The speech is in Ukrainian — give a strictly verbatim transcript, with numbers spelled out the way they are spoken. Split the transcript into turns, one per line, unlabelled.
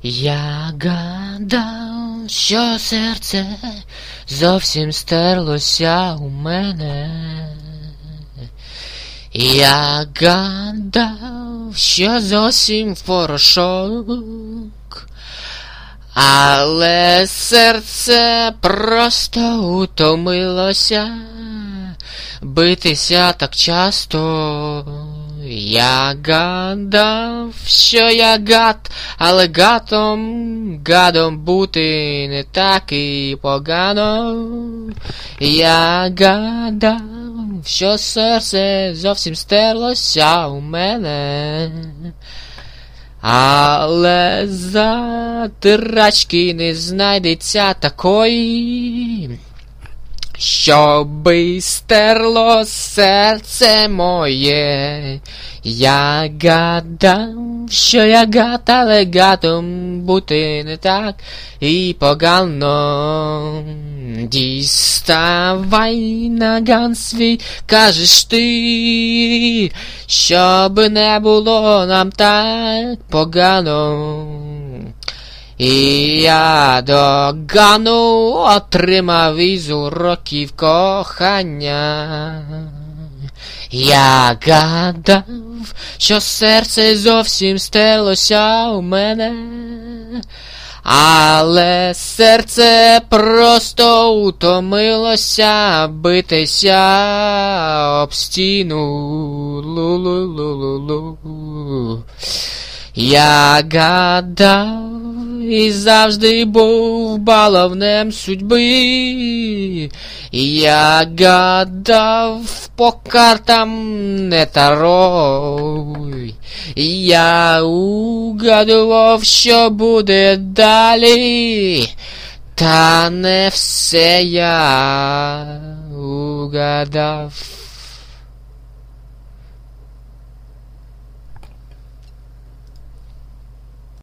Я гадав, що серце зовсім стерлося у мене. Я гадав, що зовсім в порошок, але серце просто утомилося битися так часто. Я гадав, що я гад, але гадом, гадом бути не так і погано. Я гадав, що серце зовсім стерлося у мене. Але затирачки не знайдеться такої, щоби стерло серце моє. Я гадав, що я гад, але гадом бути не так і погано. Діставай наган свій, кажеш ти, щоб не було нам так погано. І я догану отримав із уроків кохання. Я гадав, що серце зовсім стерлося у мене, але серце просто утомилося битися об стіну. Лу-лу-лу-лу-лу. Я гадав і завжди був баловнем судьби. Я гадав по картам не таро. Я угадував, що буде далі, та не все я угадав.